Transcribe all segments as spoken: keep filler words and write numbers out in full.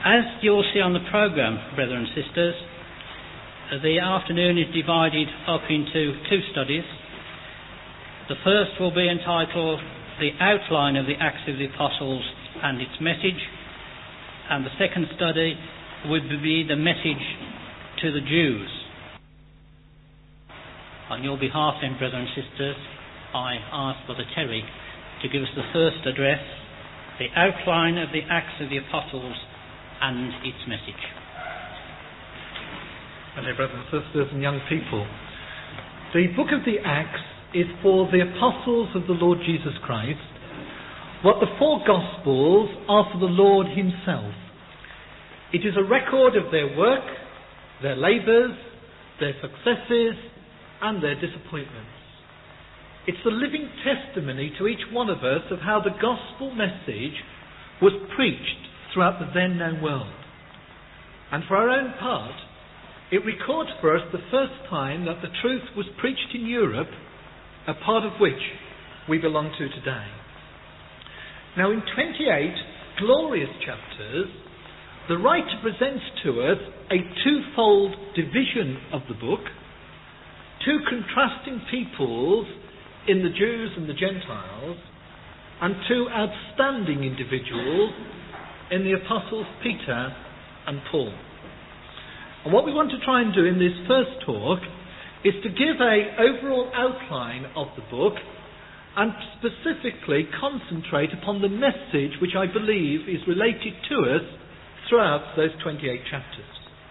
As you'll see on the programme, brothers and sisters, the afternoon is divided up into two studies. The first will be entitled The Outline of the Acts of the Apostles and its Message, and the second study would be the message to the Jews. On your behalf then, brothers and sisters, I ask Brother Terry to give us the first address, The Outline of the Acts of the Apostles and its Message. Hello, brothers and sisters and young people. The book of the Acts is for the apostles of the Lord Jesus Christ, what the four Gospels are for the Lord himself. It is a record of their work, their labours, their successes, and their disappointments. It's the living testimony to each one of us of how the gospel message was preached throughout the then known world. And for our own part, it records for us the first time that the truth was preached in Europe, a part of which we belong to today. Now, in twenty-eight glorious chapters, the writer presents to us a twofold division of the book, two contrasting peoples in the Jews and the Gentiles, and two outstanding individuals in the apostles Peter and Paul. And what we want to try and do in this first talk is to give an overall outline of the book and specifically concentrate upon the message which I believe is related to us throughout those twenty-eight chapters.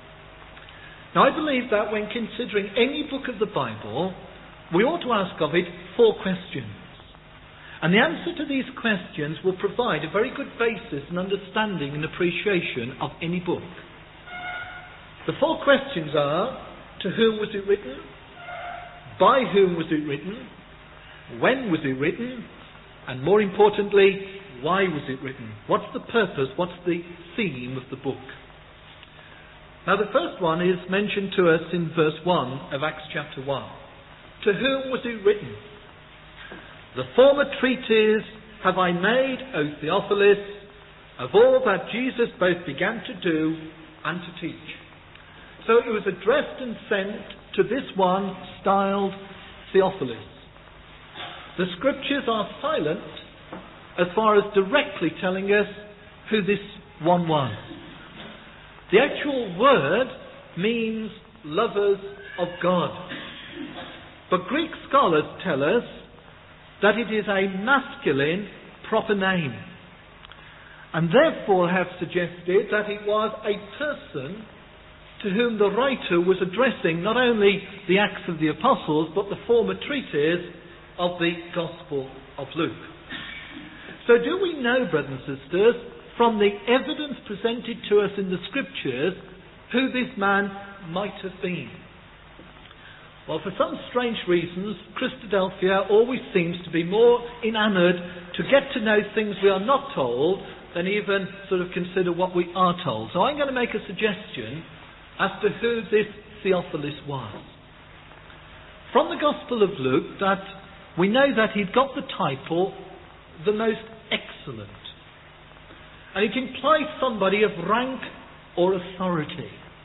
Now, I believe that when considering any book of the Bible, we ought to ask of it four questions. And the answer to these questions will provide a very good basis and understanding and appreciation of any book. The four questions are: to whom was it written? By whom was it written? When was it written? And more importantly, why was it written? What's the purpose? What's the theme of the book? Now, the first one is mentioned to us in verse one of Acts chapter one. To whom was it written? The former treatise have I made, O Theophilus, of all that Jesus both began to do and to teach. So it was addressed and sent to this one styled Theophilus. The scriptures are silent as far as directly telling us who this one was. The actual word means lovers of God. But Greek scholars tell us that it is a masculine proper name, and therefore have suggested that it was a person to whom the writer was addressing not only the Acts of the Apostles, but the former treatise of the Gospel of Luke. So do we know, brothers and sisters, from the evidence presented to us in the Scriptures, who this man might have been? Well, for some strange reasons, Christadelphia always seems to be more enamoured to get to know things we are not told than even sort of consider what we are told. So I'm going to make a suggestion as to who this Theophilus was. From the Gospel of Luke, that we know that he'd got the title, the most excellent. And it implies somebody of rank or authority.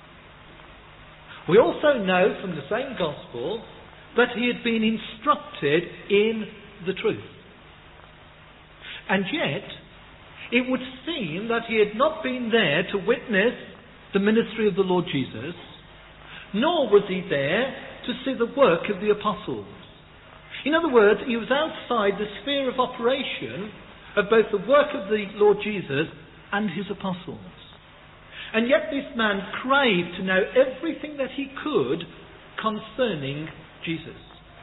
We also know from the same Gospel that he had been instructed in the truth. And yet, it would seem that he had not been there to witness the ministry of the Lord Jesus, nor was he there to see the work of the apostles. In other words, he was outside the sphere of operation of both the work of the Lord Jesus and his apostles. And yet this man craved to know everything that he could concerning Jesus.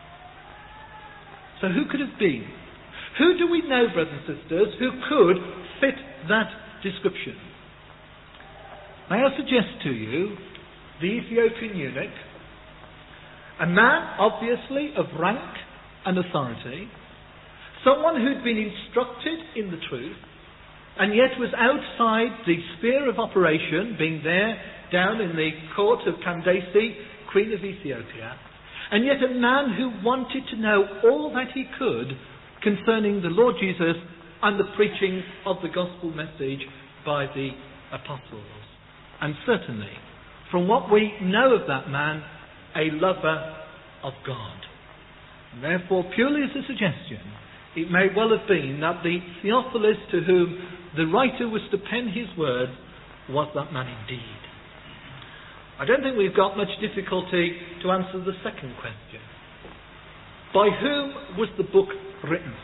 So who could it be? Who do we know, brothers and sisters, who could fit that description? May I suggest to you the Ethiopian eunuch, a man obviously of rank and authority, someone who'd been instructed in the truth, and yet was outside the sphere of operation, being there down in the court of Candace, Queen of Ethiopia, and yet a man who wanted to know all that he could concerning the Lord Jesus and the preaching of the gospel message by the apostles. And certainly, from what we know of that man, a lover of God. And therefore, purely as a suggestion, it may well have been that the Theophilus to whom the writer was to pen his words was that man indeed. I don't think we've got much difficulty to answer the second question. By whom was the book written?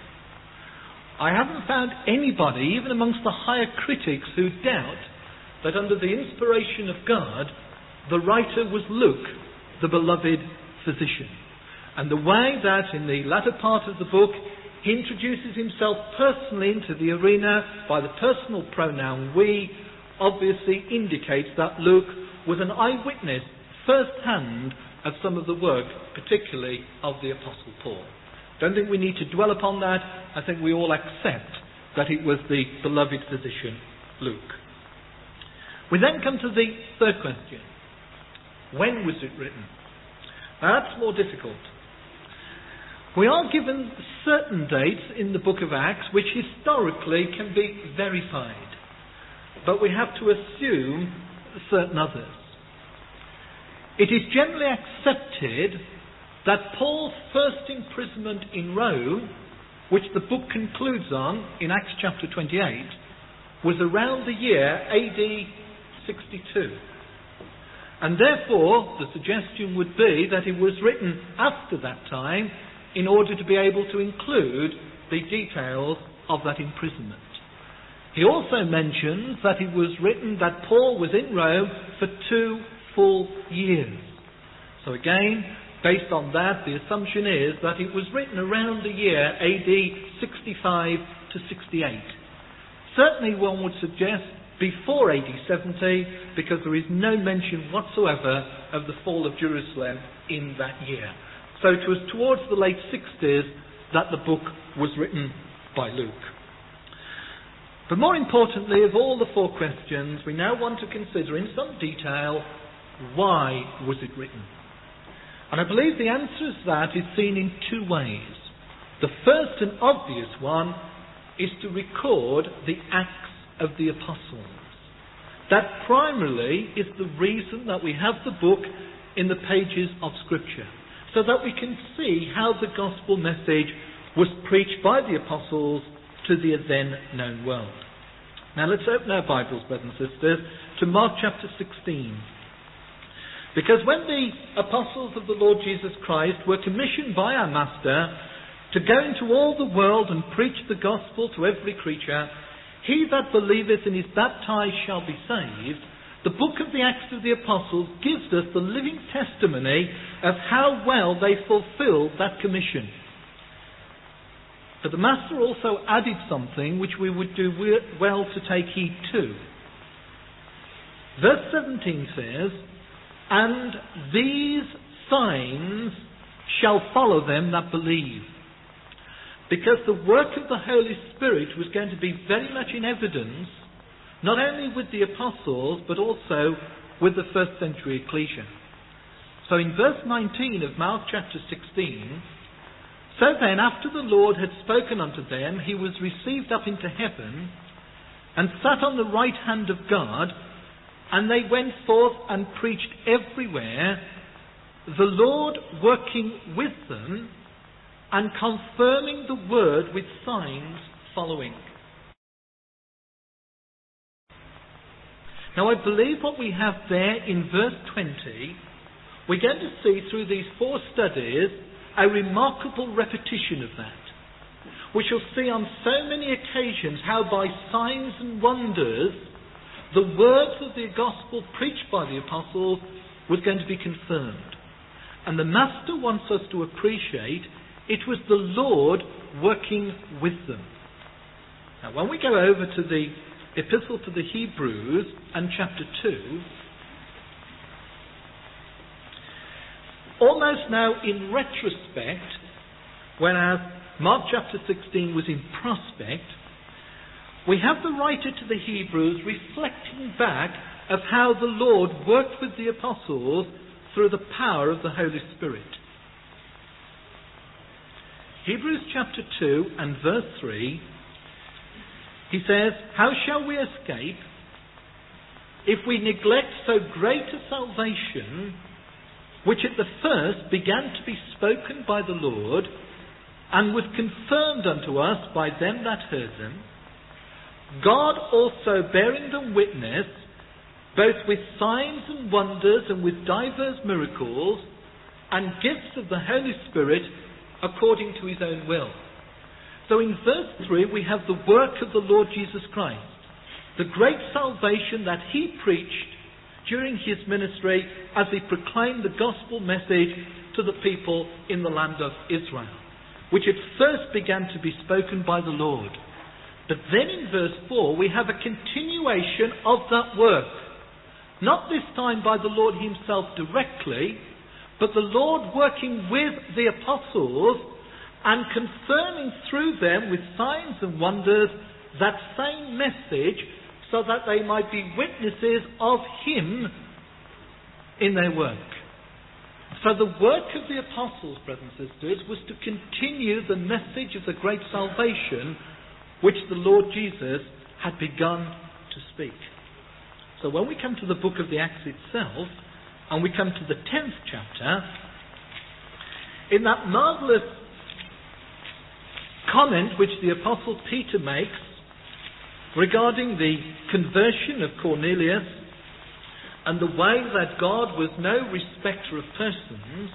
I haven't found anybody, even amongst the higher critics, who doubt that under the inspiration of God, the writer was Luke, the beloved physician. And the way that in the latter part of the book he introduces himself personally into the arena by the personal pronoun we, obviously indicates that Luke was an eyewitness first-hand of some of the work, particularly of the Apostle Paul. Don't think we need to dwell upon that. I think we all accept that it was the beloved physician, Luke. We then come to the third question. When was it written? Now that's more difficult. We are given certain dates in the book of Acts which historically can be verified, but we have to assume certain others. It is generally accepted that Paul's first imprisonment in Rome, which the book concludes on in Acts chapter twenty-eight, was around the year A D sixty-two. And therefore, the suggestion would be that it was written after that time in order to be able to include the details of that imprisonment. He also mentions that it was written that Paul was in Rome for two full years. So again, based on that, the assumption is that it was written around the year A D sixty-five to sixty-eight. Certainly one would suggest before A D seventy, because there is no mention whatsoever of the fall of Jerusalem in that year. So it was towards the late sixties that the book was written by Luke. But more importantly, of all the four questions, we now want to consider in some detail, why was it written? And I believe the answer to that is seen in two ways. The first and obvious one is to record the Acts of the Apostles. That primarily is the reason that we have the book in the pages of Scripture, so that we can see how the gospel message was preached by the apostles to the then known world. Now let's open our Bibles, brothers and sisters, to Mark chapter sixteen. Because when the apostles of the Lord Jesus Christ were commissioned by our Master to go into all the world and preach the gospel to every creature, he that believeth and is baptized shall be saved, the book of the Acts of the Apostles gives us the living testimony of how well they fulfilled that commission. But the Master also added something which we would do well to take heed to. Verse seventeen says, "And these signs shall follow them that believe." Because the work of the Holy Spirit was going to be very much in evidence, not only with the apostles, but also with the first century ecclesia. So in verse nineteen of Mark chapter sixteen, "So then, after the Lord had spoken unto them, he was received up into heaven, and sat on the right hand of God, and they went forth and preached everywhere, the Lord working with them, and confirming the word with signs following." Now I believe what we have there in verse twenty, we're going to see through these four studies a remarkable repetition of that. We shall see on so many occasions how by signs and wonders the words of the gospel preached by the apostles was going to be confirmed. And the Master wants us to appreciate it was the Lord working with them. Now when we go over to the Epistle to the Hebrews and chapter two, almost now in retrospect, whereas Mark chapter sixteen was in prospect, we have the writer to the Hebrews reflecting back of how the Lord worked with the apostles through the power of the Holy Spirit. Hebrews chapter two and verse three, he says, "How shall we escape if we neglect so great a salvation, which at the first began to be spoken by the Lord, and was confirmed unto us by them that heard them, God also bearing them witness, both with signs and wonders and with divers miracles, and gifts of the Holy Spirit, according to his own will. So in verse three we have the work of the Lord Jesus Christ, the great salvation that he preached during his ministry as he proclaimed the gospel message to the people in the land of Israel, which at first began to be spoken by the Lord. But then in verse four we have a continuation of that work, not this time by the Lord himself directly, but the Lord working with the apostles and confirming through them with signs and wonders that same message, so that they might be witnesses of him in their work. So the work of the apostles, brothers and sisters, was to continue the message of the great salvation which the Lord Jesus had begun to speak. So when we come to the book of the Acts itself, and we come to the tenth chapter, in that marvellous comment which the Apostle Peter makes regarding the conversion of Cornelius and the way that God was no respecter of persons,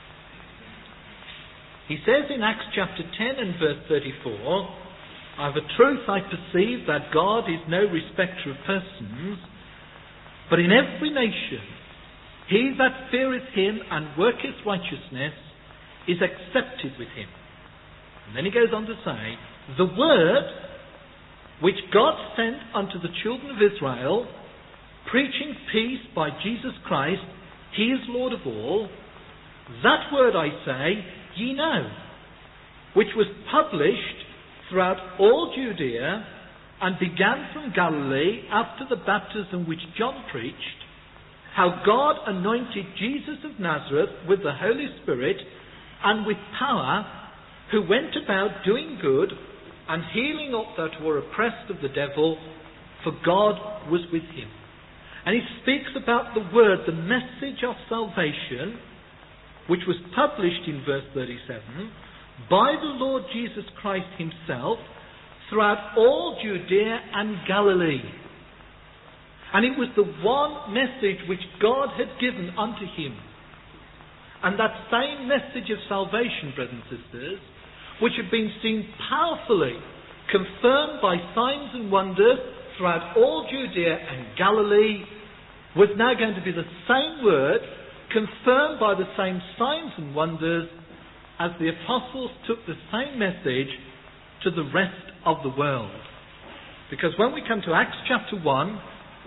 he says in Acts chapter ten and verse thirty-four, "Of a truth I perceive that God is no respecter of persons, but in every nation he that feareth him and worketh righteousness is accepted with him." And then he goes on to say, "The word which God sent unto the children of Israel, preaching peace by Jesus Christ, he is Lord of all, that word I say, ye know, which was published throughout all Judea, and began from Galilee after the baptism which John preached, how God anointed Jesus of Nazareth with the Holy Spirit and with power, who went about doing good and healing all that were oppressed of the devil, for God was with him." And he speaks about the word, the message of salvation, which was published in verse thirty-seven, by the Lord Jesus Christ himself, throughout all Judea and Galilee. And it was the one message which God had given unto him. And that same message of salvation, brothers and sisters, which had been seen powerfully confirmed by signs and wonders throughout all Judea and Galilee, was now going to be the same word, confirmed by the same signs and wonders, as the apostles took the same message to the rest of the world. Because when we come to Acts chapter one,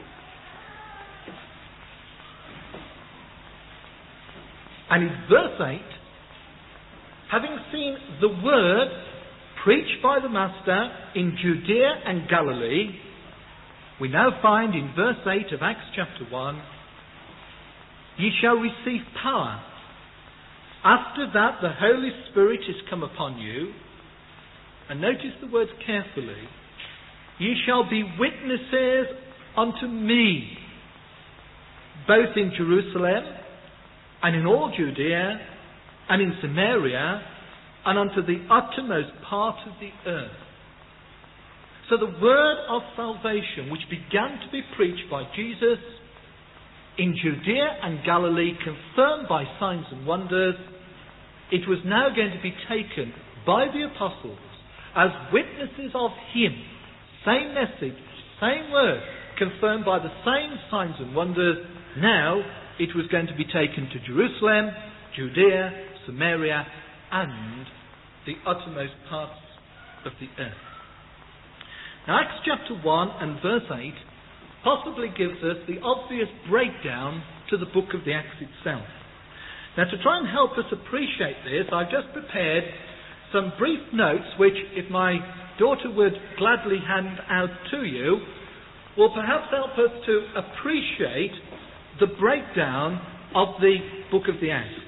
and in verse eight, having seen the word preached by the Master in Judea and Galilee, we now find in verse eight of Acts chapter one, "Ye shall receive power. After that the Holy Spirit is come upon you," and notice the words carefully, "ye shall be witnesses unto me, both in Jerusalem and in all Judea and in Samaria and unto the uttermost part of the earth." So the word of salvation, which began to be preached by Jesus in Judea and Galilee, confirmed by signs and wonders, it was now going to be taken by the apostles as witnesses of him. Same message, same word, confirmed by the same signs and wonders. Now it was going to be taken to Jerusalem, Judea, Samaria, and the uttermost parts of the earth. Now Acts chapter one and verse eight possibly gives us the obvious breakdown to the book of the Acts itself. Now to try and help us appreciate this, I've just prepared some brief notes which, if my daughter would gladly hand out to you, will perhaps help us to appreciate the breakdown of the book of the Acts.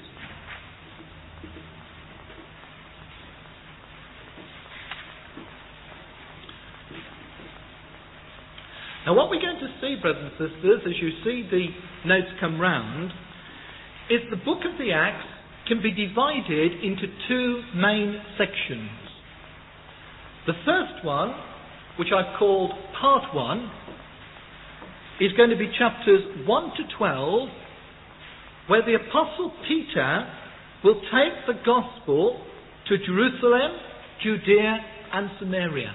Now what we're going to see, brothers and sisters, as you see the notes come round, is the book of the Acts can be divided into two main sections. The first one, which I've called part one, is going to be chapters one to twelve, where the Apostle Peter will take the gospel to Jerusalem, Judea and Samaria.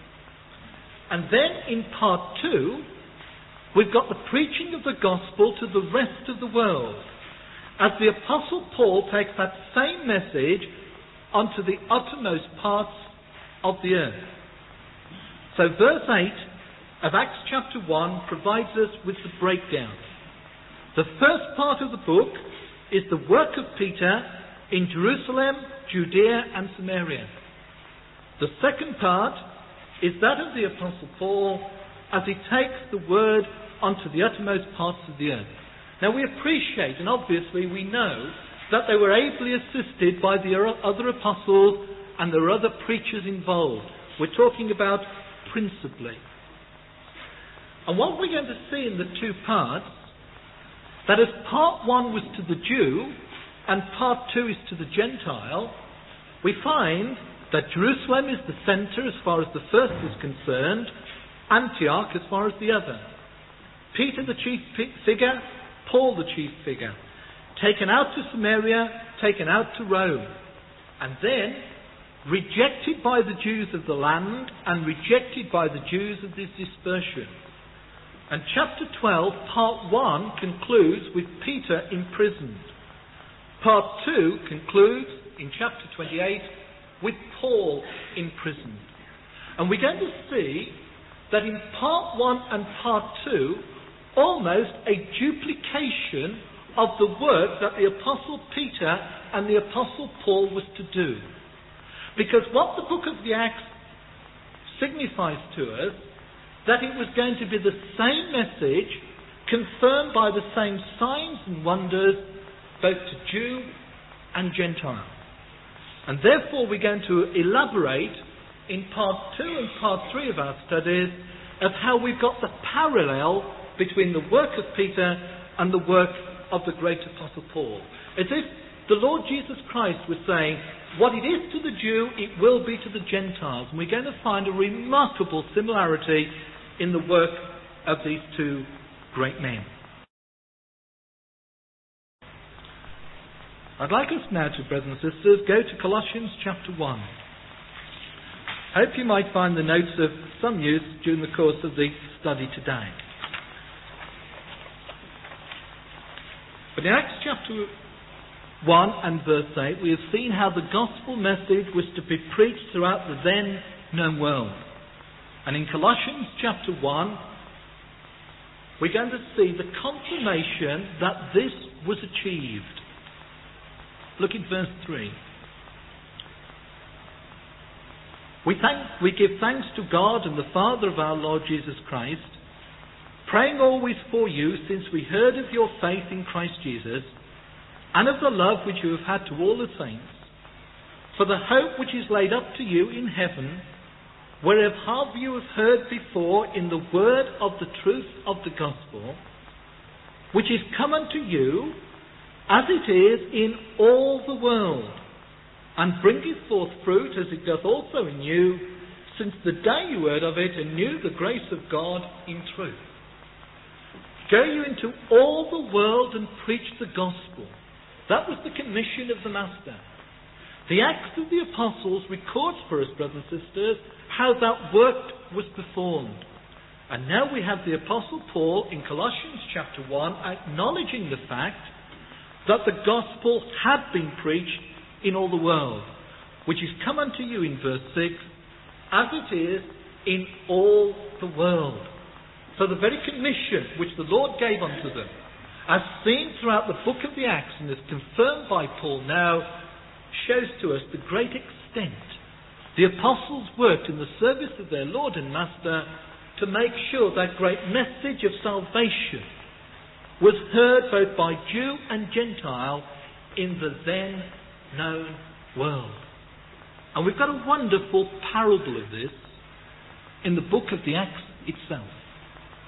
And then in part two, we've got the preaching of the gospel to the rest of the world, as the Apostle Paul takes that same message onto the uttermost parts of the earth. So verse eight of Acts chapter one provides us with the breakdown. The first part of the book is the work of Peter in Jerusalem, Judea and Samaria. The second part is that of the Apostle Paul as he takes the word onto the uttermost parts of the earth. Now we appreciate, and obviously we know, that they were ably assisted by the other apostles and there are other preachers involved. We're talking about principally. And what we're going to see in the two parts, that as part one was to the Jew and part two is to the Gentile, we find that Jerusalem is the centre as far as the first is concerned, Antioch as far as the other. Peter the chief figure, Paul the chief figure. Taken out to Samaria, taken out to Rome. And then rejected by the Jews of the land and rejected by the Jews of this dispersion. And chapter twelve, part one, concludes with Peter imprisoned. Part two concludes in chapter twenty-eight with Paul imprisoned. And we're going to see that in part one and part two, almost a duplication of the work that the Apostle Peter and the Apostle Paul was to do. Because what the book of the Acts signifies to us, that it was going to be the same message, confirmed by the same signs and wonders, both to Jew and Gentile. And therefore we're going to elaborate in part two and part three of our studies of how we've got the parallel between the work of Peter and the work of the great Apostle Paul. As if the Lord Jesus Christ was saying, what it is to the Jew, it will be to the Gentiles. And we're going to find a remarkable similarity in the work of these two great men. I'd like us now to, brothers and sisters, go to Colossians chapter one. I hope you might find the notes of some use during the course of the study today. But in Acts chapter one and verse eight, we have seen how the gospel message was to be preached throughout the then known world. And in Colossians chapter one, we're going to see the confirmation that this was achieved. Look at verse three. We, thank, we give thanks to God and the Father of our Lord Jesus Christ, praying always for you, since we heard of your faith in Christ Jesus, and of the love which you have had to all the saints, for the hope which is laid up to you in heaven, whereof have you have heard before in the word of the truth of the gospel, which is come unto you, as it is in all the world, and bringeth forth fruit, as it doth also in you, since the day you heard of it, and knew the grace of God in truth. Go you into all the world and preach the gospel. That was the commission of the Master. The Acts of the Apostles records for us, brothers and sisters, how that work was performed. And now we have the Apostle Paul in Colossians chapter one acknowledging the fact that the gospel had been preached in all the world, which is come unto you in verse six, as it is in all the world. So the very commission which the Lord gave unto them, as seen throughout the book of the Acts and is confirmed by Paul now, shows to us the great extent the apostles worked in the service of their Lord and Master to make sure that great message of salvation was heard both by Jew and Gentile in the then known world. And we've got a wonderful parable of this in the book of the Acts itself.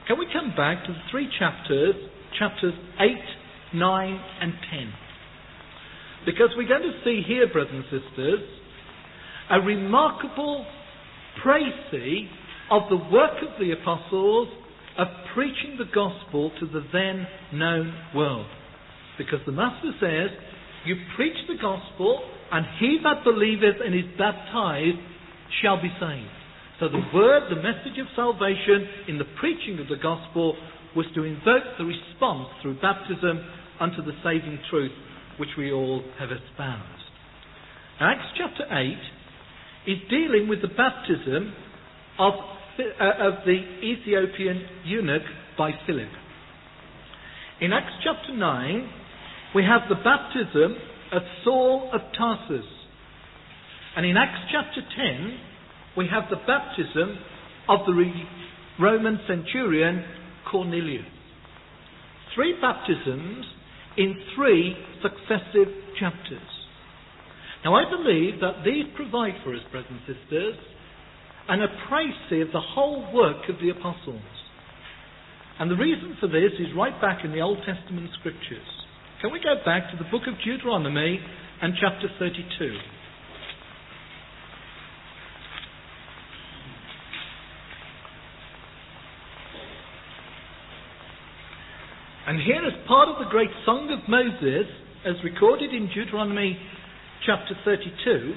Can we come back to the three chapters, chapters eight, nine and ten? Because we're going to see here, brothers and sisters, a remarkable précis of the work of the apostles of preaching the gospel to the then known world. Because the Master says, you preach the gospel, and he that believeth and is baptized shall be saved. So the word, the message of salvation in the preaching of the gospel was to invoke the response through baptism unto the saving truth which we all have espoused. Now, Acts chapter eight is dealing with the baptism of, uh, of the Ethiopian eunuch by Philip. In Acts chapter nine, we have the baptism of Saul of Tarsus. And in Acts chapter ten, we have the baptism of the Roman centurion Cornelius. Three baptisms in three successive chapters. Now, I believe that these provide for us, brothers and sisters, an appraisal of the whole work of the apostles. And the reason for this is right back in the Old Testament scriptures. Can we go back to the book of Deuteronomy and chapter thirty-two? And here, as part of the great Song of Moses, as recorded in Deuteronomy chapter thirty-two,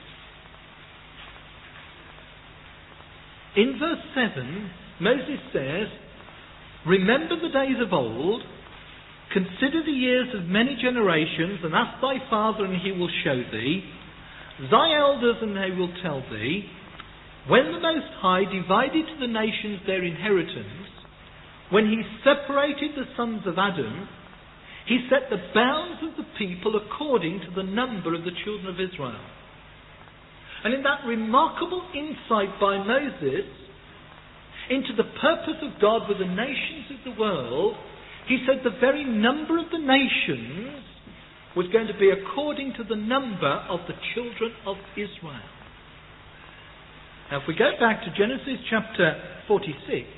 in verse seven, Moses says, remember the days of old, consider the years of many generations, and ask thy father, and he will show thee, thy elders, and they will tell thee, when the Most High divided to the nations their inheritance, when he separated the sons of Adam, he set the bounds of the people according to the number of the children of Israel. And in that remarkable insight by Moses into the purpose of God with the nations of the world, he said the very number of the nations was going to be according to the number of the children of Israel. Now, if we go back to Genesis chapter forty-six,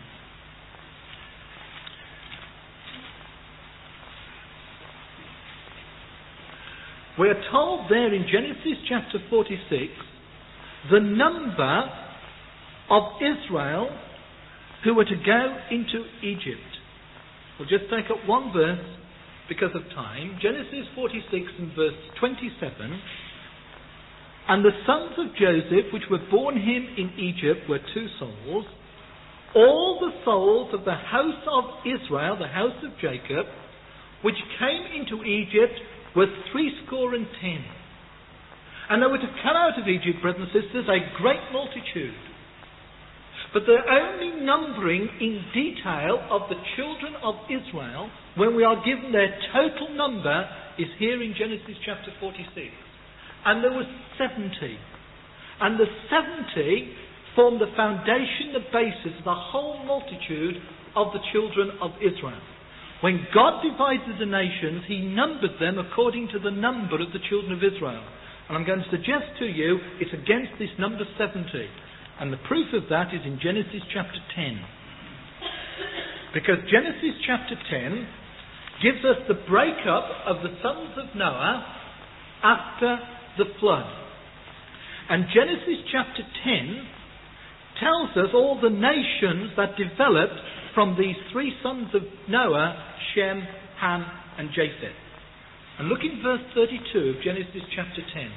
we are told there in Genesis chapter forty-six the number of Israel who were to go into Egypt. We'll just take up one verse because of time. Genesis forty-six and verse twenty-seven. And the sons of Joseph, which were born him in Egypt, were two souls. All the souls of the house of Israel, the house of Jacob, which came into Egypt, were threescore and ten. And they were to come out of Egypt, brothers and sisters, a great multitude. But the only numbering in detail of the children of Israel, when we are given their total number, is here in Genesis chapter forty-six. And there was seventy. And the seventy formed the foundation, the basis of the whole multitude of the children of Israel. When God divided the nations, he numbered them according to the number of the children of Israel. And I'm going to suggest to you it's against this number seventy. And the proof of that is in Genesis chapter ten. Because Genesis chapter ten gives us the breakup of the sons of Noah after the flood. And Genesis chapter ten tells us all the nations that developed from these three sons of Noah, Shem, Ham, and Japheth. And look in verse thirty-two of Genesis chapter ten.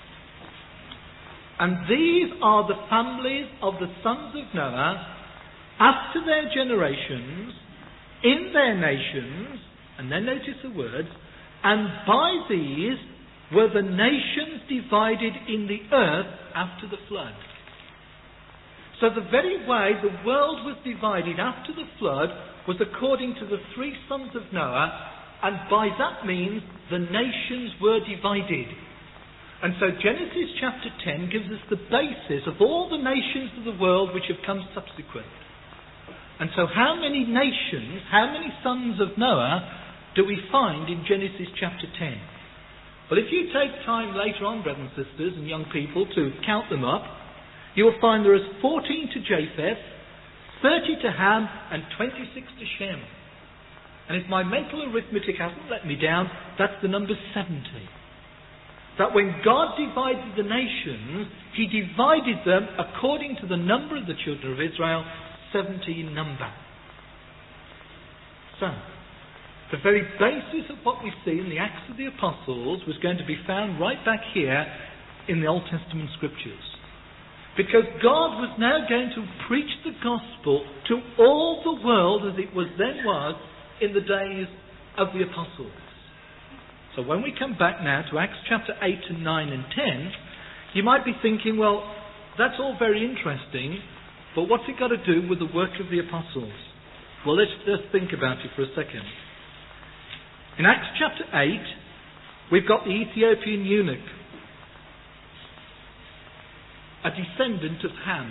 And these are the families of the sons of Noah after their generations, in their nations, and then notice the words, and by these were the nations divided in the earth after the flood. So the very way the world was divided after the flood was according to the three sons of Noah, and by that means the nations were divided. And so Genesis chapter ten gives us the basis of all the nations of the world which have come subsequent. And so how many nations, how many sons of Noah do we find in Genesis chapter ten? Well, if you take time later on, brothers and sisters and young people, to count them up, you will find there is fourteen to Japheth, thirty to Ham, and twenty-six to Shem. And if my mental arithmetic hasn't let me down, that's the number seventy. That when God divided the nations, He divided them according to the number of the children of Israel, seventy in number. So, the very basis of what we see in the Acts of the Apostles was going to be found right back here in the Old Testament Scriptures. Because God was now going to preach the gospel to all the world as it was then was in the days of the Apostles. So when we come back now to Acts chapter eight and nine and ten, you might be thinking, well, that's all very interesting, but what's it got to do with the work of the Apostles? Well, let's just think about it for a second. In Acts chapter eight, we've got the Ethiopian eunuch, a descendant of Ham.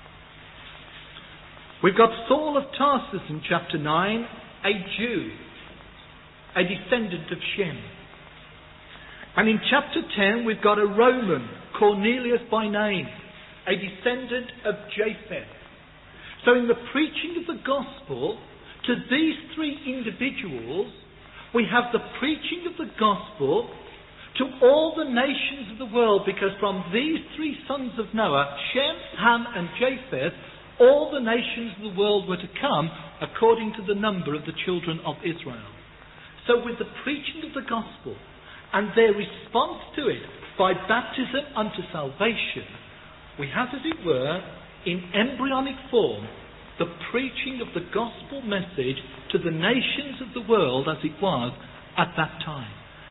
We've got Saul of Tarsus in chapter nine, a Jew, a descendant of Shem. And in chapter ten, we've got a Roman, Cornelius by name, a descendant of Japheth. So in the preaching of the gospel to these three individuals, we have the preaching of the gospel to all the nations of the world, because from these three sons of Noah, Shem, Ham and Japheth, all the nations of the world were to come according to the number of the children of Israel. So with the preaching of the gospel and their response to it by baptism unto salvation, we have, as it were, in embryonic form, the preaching of the gospel message to the nations of the world as it was at that time.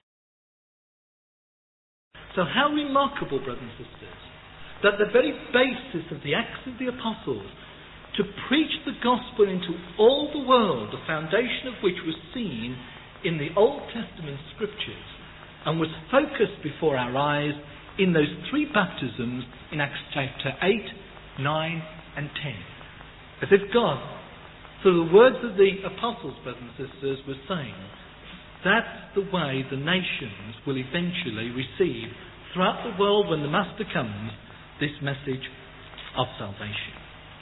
So how remarkable, brothers and sisters, that the very basis of the Acts of the Apostles, to preach the gospel into all the world, the foundation of which was seen in the Old Testament Scriptures and was focused before our eyes in those three baptisms in Acts chapter eight, nine and ten. As if God, through the words of the Apostles, brothers and sisters, was saying, that's the way the nations will eventually receive throughout the world when the Master comes, this message of salvation.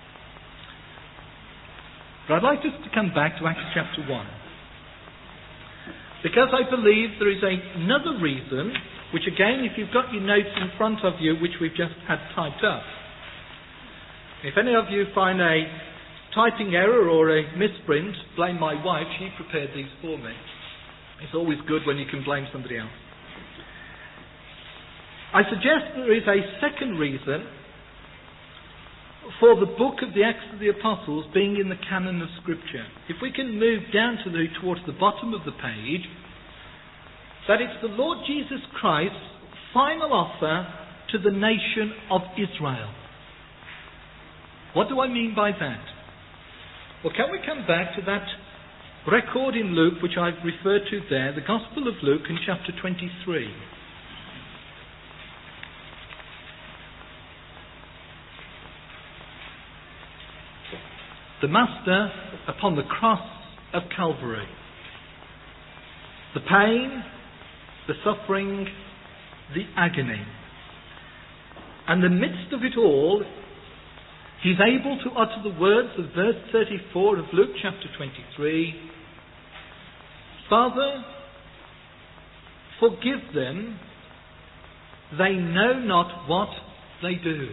But I'd like us to come back to Acts chapter one. Because I believe there is a, another reason, which again, if you've got your notes in front of you, which we've just had typed up, if any of you find a typing error or a misprint, blame my wife, she prepared these for me. It's always good when you can blame somebody else. I suggest there is a second reason for the book of the Acts of the Apostles being in the canon of Scripture. If we can move down to the, towards the bottom of the page, that it's the Lord Jesus Christ's final offer to the nation of Israel. What do I mean by that? Well, can we come back to that record in Luke, which I've referred to there, the Gospel of Luke in chapter twenty-three. The Master upon the cross of Calvary. The pain, the suffering, the agony. And in the midst of it all, He's able to utter the words of verse thirty-four of Luke chapter twenty-three. Father, forgive them, they know not what they do.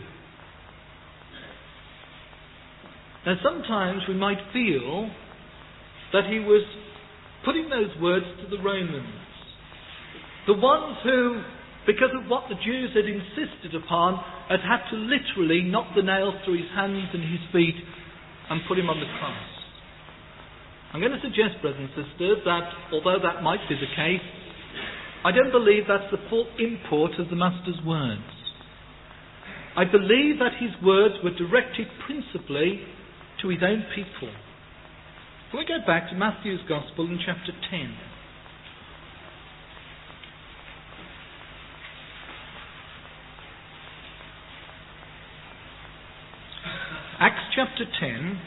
Now sometimes we might feel that he was putting those words to the Romans, the ones who, because of what the Jews had insisted upon, had had to literally knock the nails through his hands and his feet and put him on the cross. I'm going to suggest, brothers and sisters, that although that might be the case, I don't believe that's the full import of the Master's words. I believe that his words were directed principally to his own people. Can we go back to Matthew's Gospel in chapter ten? Acts chapter ten,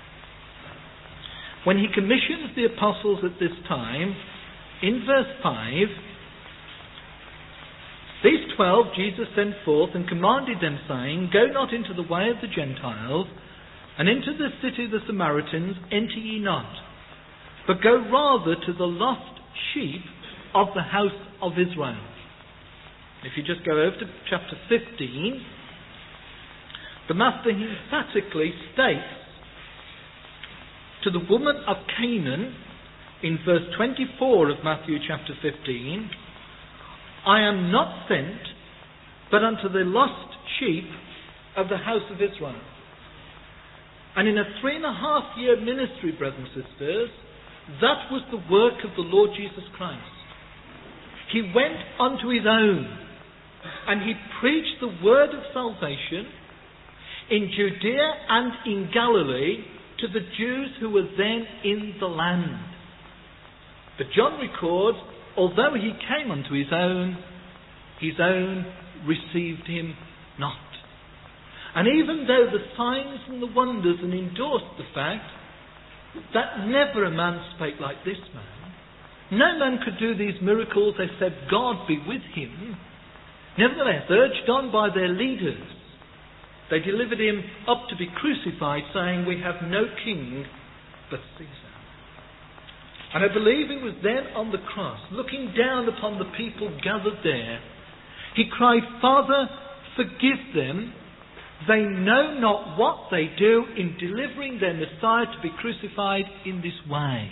when he commissions the apostles at this time, in verse five, these twelve Jesus sent forth and commanded them, saying, Go not into the way of the Gentiles, And into the city of the Samaritans enter ye not, but go rather to the lost sheep of the house of Israel. If you just go over to chapter fifteen, the Master emphatically states to the woman of Canaan in verse twenty-four of Matthew chapter fifteen, I am not sent but unto the lost sheep of the house of Israel. And in a three and a half year ministry, brothers and sisters, that was the work of the Lord Jesus Christ. He went unto his own, and he preached the word of salvation in Judea and in Galilee to the Jews who were then in the land. But John records, although he came unto his own, his own received him not. And even though the signs and the wonders and endorsed the fact that never a man spake like this man, no man could do these miracles except God be with him, nevertheless, urged on by their leaders, they delivered him up to be crucified, saying, we have no king but Caesar. And I believe it was then on the cross, looking down upon the people gathered there, he cried, Father, forgive them, they know not what they do in delivering their Messiah to be crucified in this way.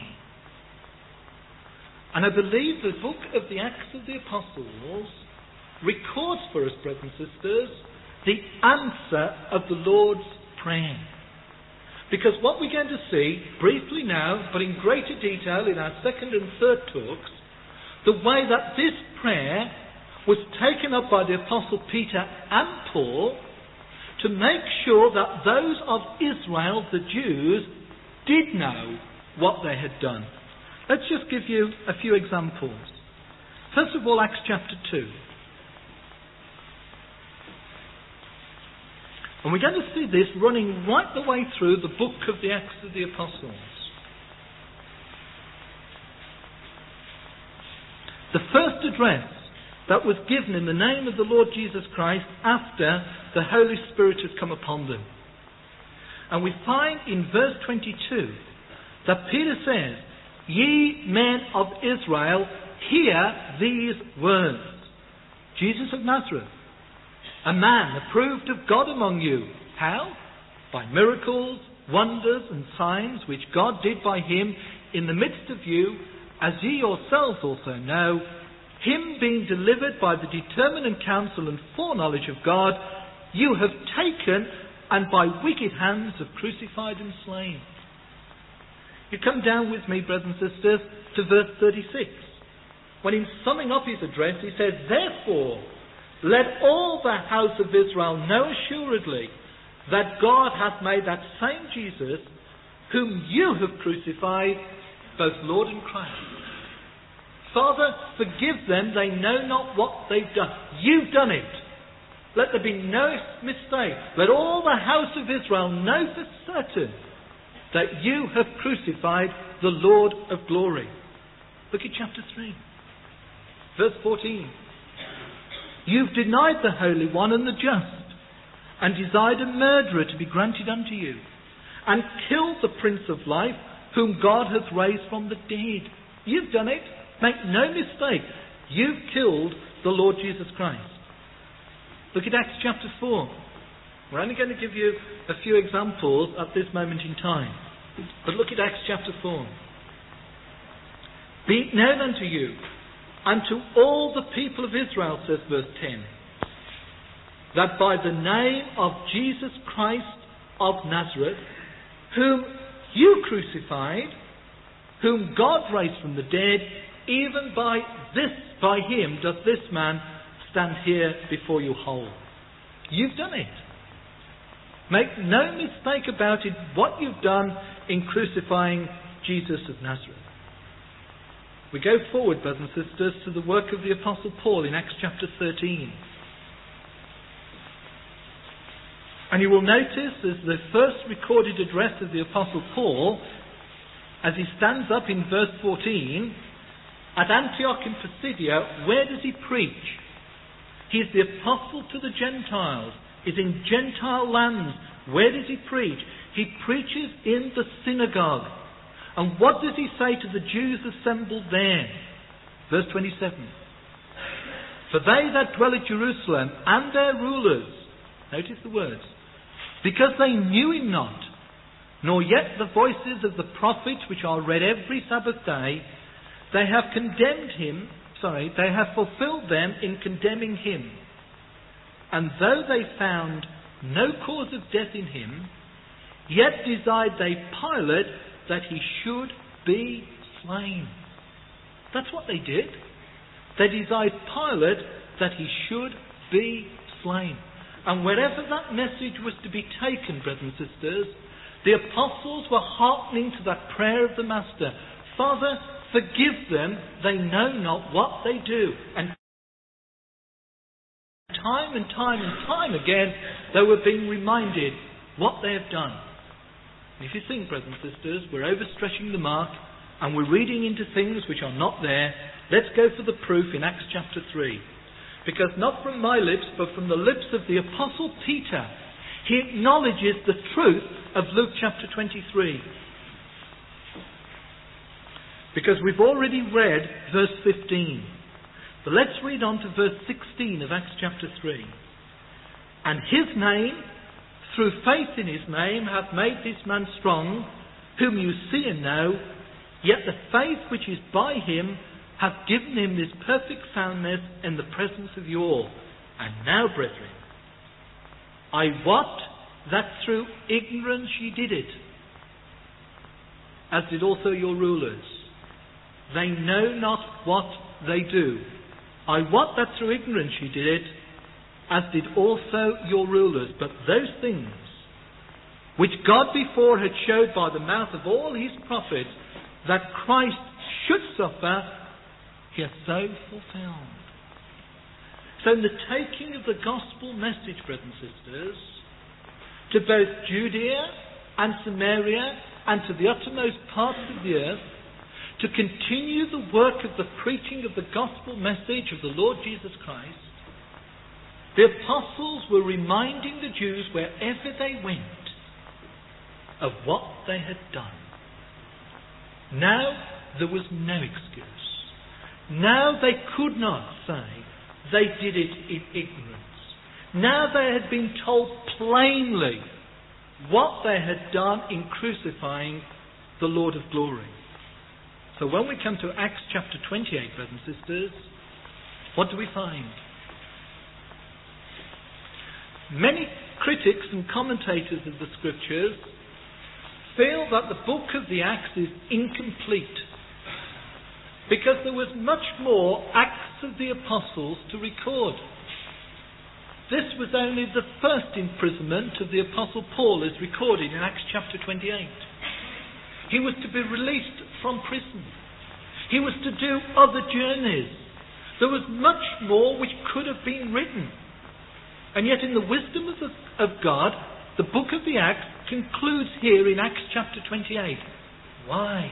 And I believe the book of the Acts of the Apostles records for us, brothers and sisters, the answer of the Lord's Prayer. Because what we're going to see, briefly now, but in greater detail in our second and third talks, the way that this prayer was taken up by the Apostle Peter and Paul to make sure that those of Israel, the Jews, did know what they had done. Let's just give you a few examples. First of all, Acts chapter two. And we're going to see this running right the way through the book of the Acts of the Apostles. The first address that was given in the name of the Lord Jesus Christ after the Holy Spirit had come upon them. And we find in verse twenty-two that Peter says, Ye men of Israel, hear these words. Jesus of Nazareth, a man approved of God among you. How? By miracles, wonders and signs which God did by him in the midst of you, as ye yourselves also know, him being delivered by the determinate counsel and foreknowledge of God, you have taken and by wicked hands have crucified and slain. You come down with me, brothers and sisters, to verse thirty-six. When in summing up his address, he says, Therefore, let all the house of Israel know assuredly that God hath made that same Jesus, whom you have crucified, both Lord and Christ. Father, forgive them, they know not what they've done. You've done it. Let there be no mistake. Let all the house of Israel know for certain that you have crucified the Lord of glory. Look at chapter three, verse fourteen. You've denied the Holy One and the Just, and desired a murderer to be granted unto you, and killed the Prince of Life, whom God hath raised from the dead. You've done it. Make no mistake. You've killed the Lord Jesus Christ. Look at Acts chapter four. We're only going to give you a few examples at this moment in time. But look at Acts chapter four. Be it known unto you, and to all the people of Israel, says verse ten, that by the name of Jesus Christ of Nazareth, whom you crucified, whom God raised from the dead, even by this, by him, does this man stand here before you whole. You've done it. Make no mistake about it, what you've done in crucifying Jesus of Nazareth. We go forward, brothers and sisters, to the work of the Apostle Paul in Acts chapter thirteen. And you will notice as the first recorded address of the Apostle Paul, as he stands up in verse fourteen, at Antioch in Pisidia, where does he preach? He is the apostle to the Gentiles. He's in Gentile lands. Where does he preach? he preaches in the synagogue. And what does he say to the Jews assembled there? Verse twenty-seven. For they that dwell at Jerusalem and their rulers, notice the words, because they knew him not, nor yet the voices of the prophets which are read every Sabbath day, they have condemned him, sorry, they have fulfilled them in condemning him. And though they found no cause of death in him, yet desired they Pilate that he should be slain. That's what they did. They desired Pilate that he should be slain. And wherever that message was to be taken, brothers and sisters, the apostles were hearkening to that prayer of the Master. Father, forgive them, they know not what they do. And time and time and time again, they were being reminded what they have done. And if you think, brothers and sisters, we're overstretching the mark and we're reading into things which are not there, let's go for the proof in Acts chapter three. Because not from my lips, but from the lips of the Apostle Peter, he acknowledges the truth of Luke chapter twenty-three. Because we've already read verse fifteen. But let's read on to verse sixteen of Acts chapter three. And his name, through faith in his name, hath made this man strong, whom you see and know, yet the faith which is by him hath given him this perfect soundness in the presence of you all. And now, brethren, I wot that through ignorance ye did it, as did also your rulers. They know not what they do. I wot that through ignorance ye did it, as did also your rulers. But those things which God before had showed by the mouth of all his prophets, that Christ should suffer, he hath so fulfilled. So in the taking of the gospel message, brothers and sisters, to both Judea and Samaria and to the uttermost parts of the earth, to continue the work of the preaching of the gospel message of the Lord Jesus Christ, the apostles were reminding the Jews wherever they went of what they had done. Now there was no excuse. Now they could not say they did it in ignorance. Now they had been told plainly what they had done in crucifying the Lord of glory. So when we come to Acts chapter twenty-eight, brothers and sisters, what do we find? Many critics and commentators of the Scriptures feel that the book of the Acts is incomplete, because there was much more Acts of the Apostles to record. This was only the first imprisonment of the Apostle Paul as recorded in Acts chapter twenty-eight. He was to be released from prison. He was to do other journeys. There was much more which could have been written. And yet in the wisdom of, the, of God, the book of the Acts concludes here in Acts chapter twenty-eight. Why?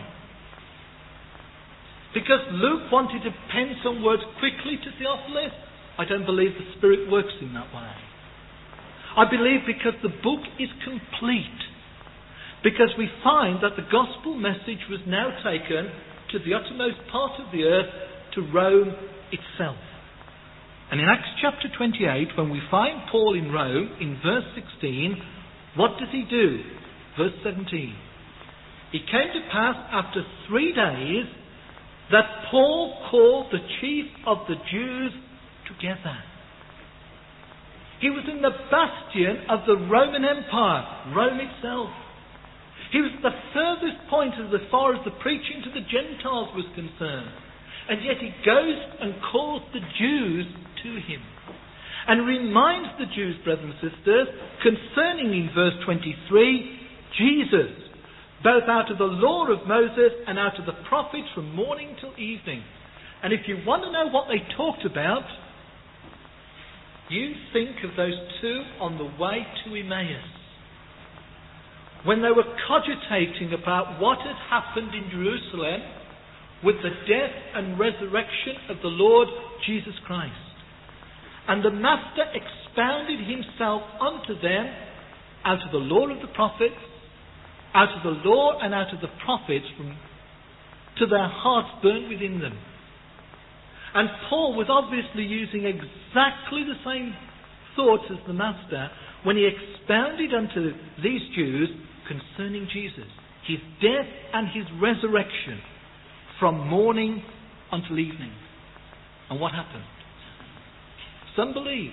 Because Luke wanted to pen some words quickly to Theophilus? I don't believe the Spirit works in that way. I believe because the book is complete. Because we find that the gospel message was now taken to the uttermost part of the earth, to Rome itself. And in Acts chapter twenty-eight, when we find Paul in Rome, in verse sixteen, what does he do? Verse seventeen. It came to pass after three days that Paul called the chief of the Jews together. He was in the bastion of the Roman Empire, Rome itself. He was the furthest point as far as the preaching to the Gentiles was concerned. And yet he goes and calls the Jews to him. And reminds the Jews, brothers and sisters, concerning in verse twenty-three, Jesus, both out of the law of Moses and out of the prophets from morning till evening. And if you want to know what they talked about, you think of those two on the way to Emmaus, when they were cogitating about what had happened in Jerusalem with the death and resurrection of the Lord Jesus Christ. And the Master expounded himself unto them out of the law of the prophets out of the law and out of the prophets, from, to their hearts burnt within them. And Paul was obviously using exactly the same thoughts as the Master when he expounded unto these Jews concerning Jesus, his death and his resurrection, from morning until evening. And what happened? Some believed.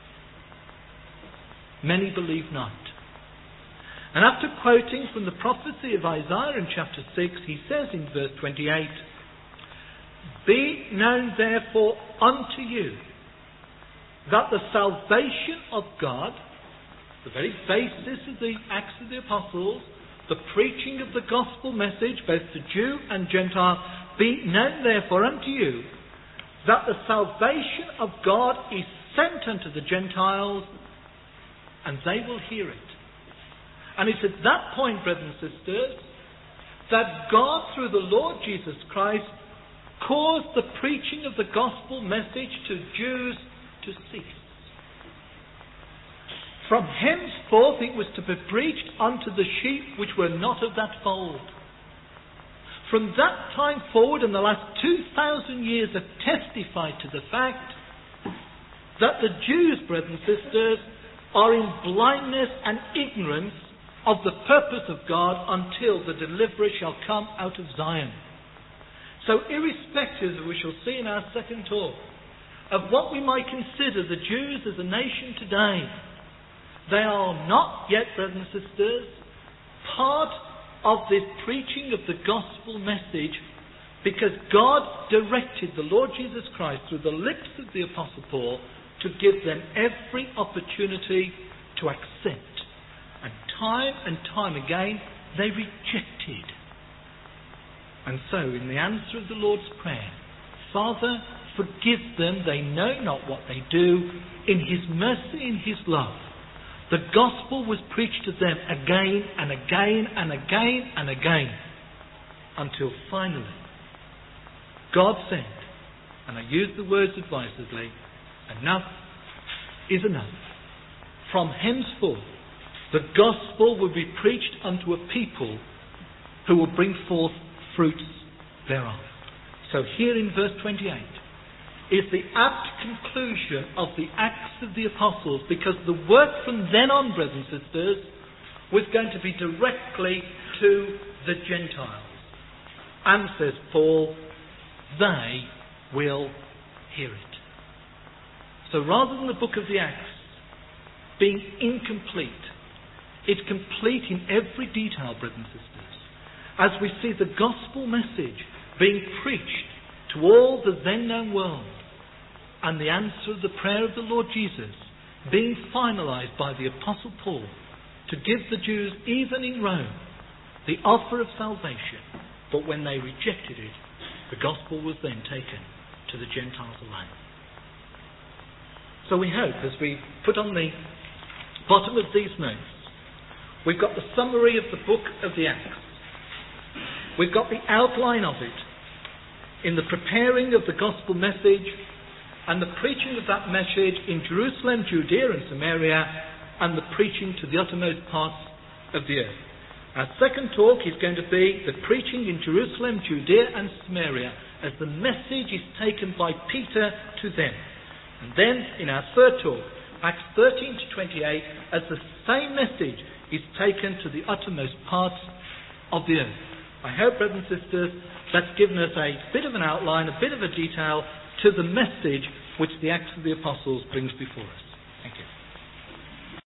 Many believed not. And after quoting from the prophecy of Isaiah in chapter six, he says in verse twenty-eight, "Be known therefore unto you that the salvation of God," the very basis of the Acts of the Apostles, the preaching of the gospel message, both to Jew and Gentile, "be known therefore unto you that the salvation of God is sent unto the Gentiles, and they will hear it." And it's at that point, brothers and sisters, that God, through the Lord Jesus Christ, caused the preaching of the gospel message to Jews to cease. From henceforth it was to be preached unto the sheep which were not of that fold. From that time forward, in the last two thousand years, have testified to the fact that the Jews, brothers and sisters, are in blindness and ignorance of the purpose of God until the deliverer shall come out of Zion. So irrespective, as we shall see in our second talk, of what we might consider the Jews as a nation today, they are not yet, brothers and sisters, part of this preaching of the gospel message, because God directed the Lord Jesus Christ through the lips of the Apostle Paul to give them every opportunity to accept. And time and time again, they rejected. And so, in the answer of the Lord's Prayer, "Father, forgive them, they know not what they do," in His mercy and His love, the gospel was preached to them again and again and again and again, until finally, God said, and I use the words advisedly, enough is enough. From henceforth, the gospel will be preached unto a people who will bring forth fruits thereof. So here in verse twenty-eight is the apt conclusion of the Acts of the Apostles, because the work from then on, brothers and sisters, was going to be directly to the Gentiles. And, says Paul, they will hear it. So rather than the book of the Acts being incomplete, it's complete in every detail, brothers and sisters, as we see the gospel message being preached to all the then known world, and the answer of the prayer of the Lord Jesus being finalized by the Apostle Paul to give the Jews, even in Rome, the offer of salvation. But when they rejected it, the gospel was then taken to the Gentiles alone. So we hope, as we put on the bottom of these notes, we've got the summary of the book of the Acts. We've got the outline of it in the preparing of the gospel message and the preaching of that message in Jerusalem, Judea and Samaria, and the preaching to the uttermost parts of the earth. Our second talk is going to be the preaching in Jerusalem, Judea and Samaria, as the message is taken by Peter to them. And then in our third talk, Acts thirteen to twenty-eight, as the same message is taken to the uttermost parts of the earth. I hope, brothers and sisters, that's given us a bit of an outline, a bit of a detail to the message which the Acts of the Apostles brings before us. Thank you.